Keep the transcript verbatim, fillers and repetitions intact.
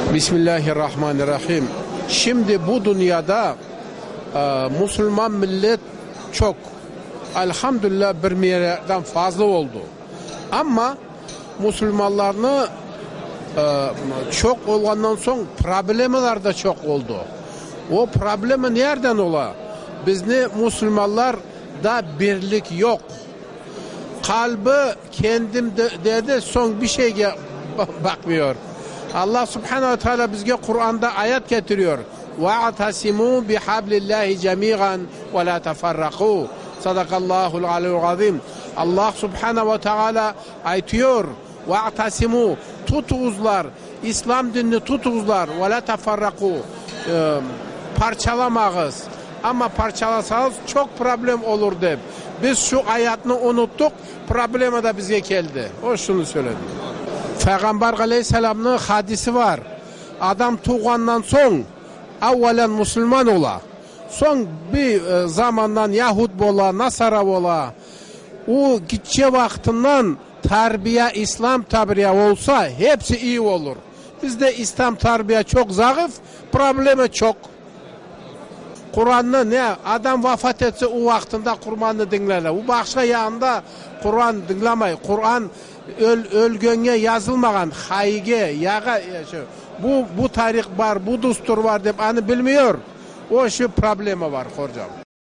Bismillahirrahmanirrahim. Şimdi bu dünyada e, Müslüman millet çok. Elhamdülillah bir milyardan fazla oldu. Ama Müslümanlarını e, çok olandan sonra problemler de çok oldu. O problemi nereden ola? Bizde Müslümanlar da birlik yok. Kalbi kendim de, dedi son bir şeye bakmıyor. Allah Subhanahu ve Teala bizge Kur'an'da ayet getiriyor. وَاَعْتَسِمُوا بِحَبْلِ اللّٰهِ جَمِيعًا وَلَا تَفَرَّقُوا Sadakallahul aliyyul azim. Allah Subhanahu ve Teala ayetiyor. وَاَعْتَسِمُوا Tutuzlar, İslam dinini tutuzlar. وَلَا تَفَرَّقُوا Parçalamağız. Ama parçalasanız çok problem olur de. Biz şu ayetini unuttuk. Probleme de bize geldi. O şunu söyledi. Peygamber Aleyhisselam'ın hadisi var. Adam tuğandan son evvelen Müslüman ola. Son bir zamandan Yahud bola, Nasara bola. O gitçe vaktinden terbiye, İslam terbiye olsa hepsi iyi olur. Bizde İslam terbiye çok zayıf, problemi çok. Kur'an'ı ne? Adam vefat etse o vaktinde Kur'an'ı dinlerler. O başka yanında Kur'an dinlemey. Kur'an öl, ölgönge yazılmagan hayge, yaga, bu bu tarih var, bu düstur var deyip onu bilmiyor. O şu problemi var hocam.